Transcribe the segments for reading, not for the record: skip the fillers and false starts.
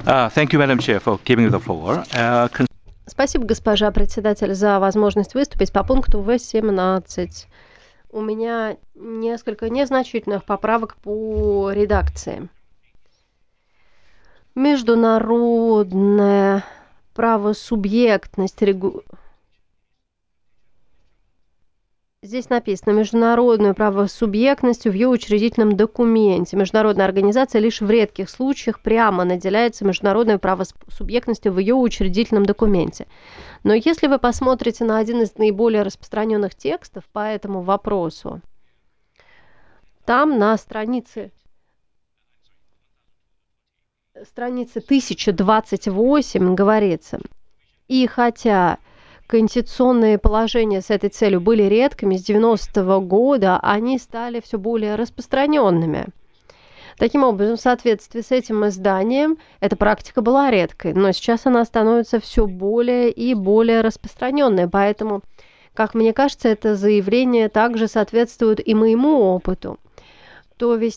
Thank you, Madam Chair, for giving me the floor. Спасибо, госпожа председатель, за возможность выступить по пункту В-17. У меня несколько незначительных поправок по редакции. Международная правосубъектность Здесь написано «международную правосубъектность в ее учредительном документе». Международная организация лишь в редких случаях прямо наделяется международной правосубъектностью в ее учредительном документе. Но если вы посмотрите на один из наиболее распространенных текстов по этому вопросу, там на странице 1028 говорится: «И хотя конституционные положения с этой целью были редкими, с 90-го года они стали все более распространенными». Таким образом, в соответствии с этим изданием, эта практика была редкой, но сейчас она становится все более и более распространенной. Поэтому, как мне кажется, это заявление также соответствует и моему опыту. То есть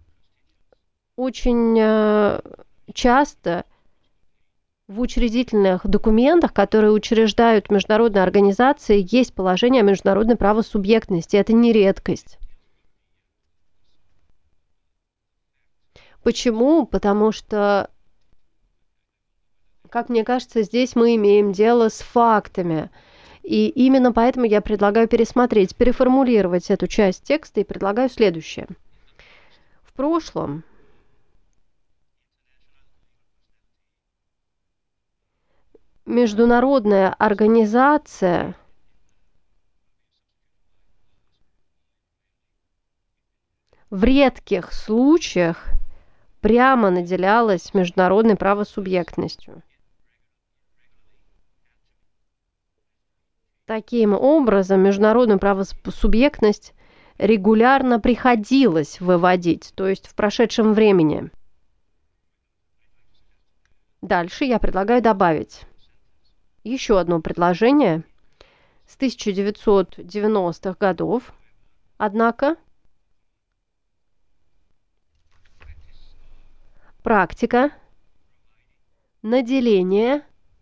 очень часто в учредительных документах, которые учреждают международные организации, есть положение о международной правосубъектности. Это не редкость. Почему? Потому что, как мне кажется, здесь мы имеем дело с фактами. И именно поэтому я предлагаю пересмотреть, переформулировать эту часть текста и предлагаю следующее. В прошлом международная организация в редких случаях прямо наделялась международной правосубъектностью. Таким образом, международную правосубъектность регулярно приходилось выводить, то есть в прошедшем времени. Дальше я предлагаю добавить еще одно предложение с 1990-х годов. Однако практика наделения,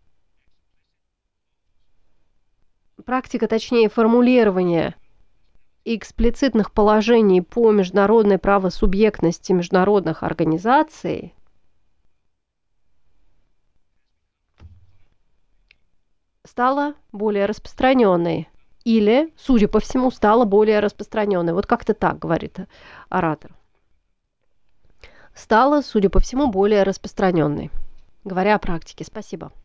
точнее формулирование эксплицитных положений по международной правосубъектности международных организаций стала более распространенной. Или, судя по всему, стала более распространенной. Вот как-то так говорит оратор. Стала, судя по всему, более распространенной. Говоря о практике. Спасибо.